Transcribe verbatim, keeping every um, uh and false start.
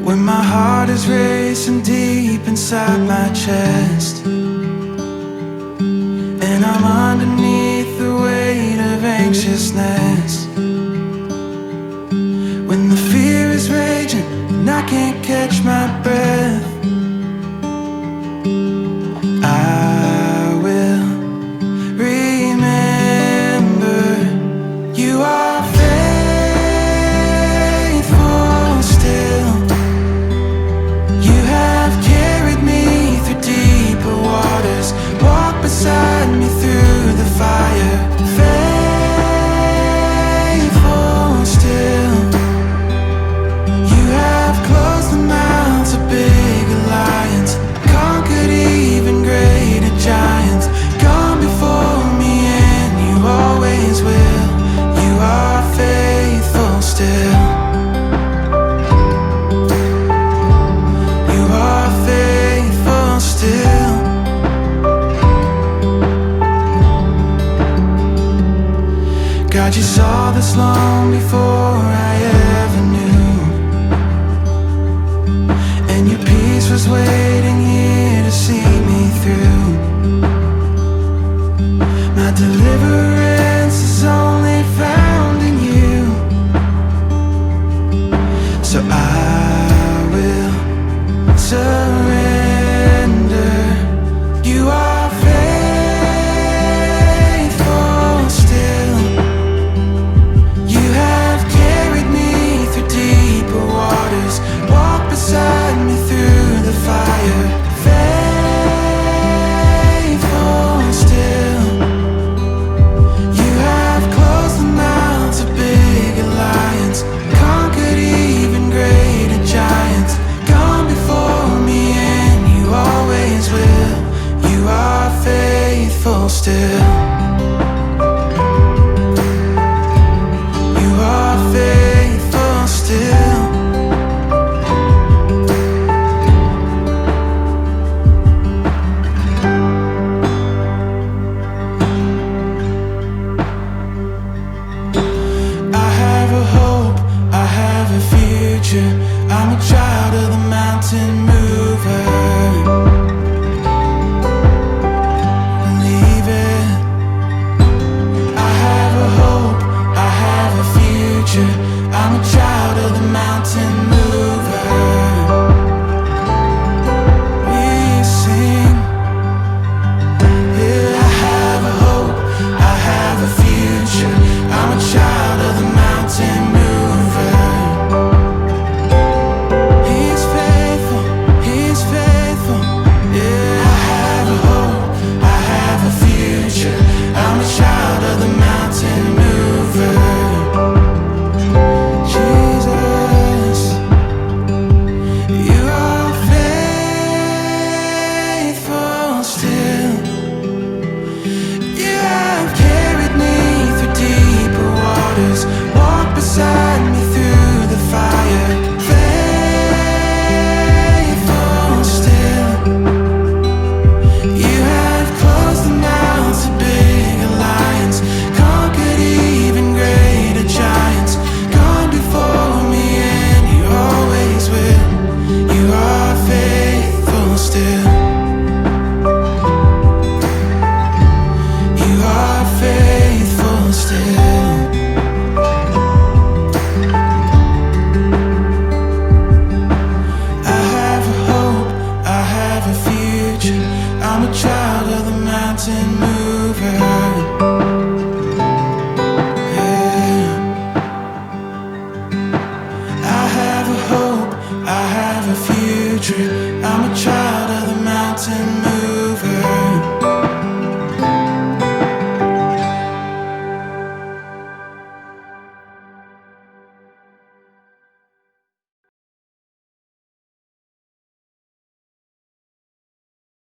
when my heart is racing deep inside my chest, and I'm underneath the weight of anxiousness, when the fear is raging and I can't catch my breath, I will remember you are faithful still. You have carried me through deeper waters, walked beside me through the fire. Faithful still. You have closed the mouths of bigger lions, conquered even greater giants, gone before me and you always will. You are faithful still. You are faithful still. God, you saw this long before I ever knew, and your peace was waiting here to see me through. My deliverance is only found in you, so I will surrender. You are faithful still. You have carried me through deeper waters, walked beside me through the fire. Faithful still. You have closed the mouths of bigger lions, conquered even greater giants, gone before me and you always will. You are faithful still. You are faithful still. I have a hope, I have a future. I'm a child of the mountain mover.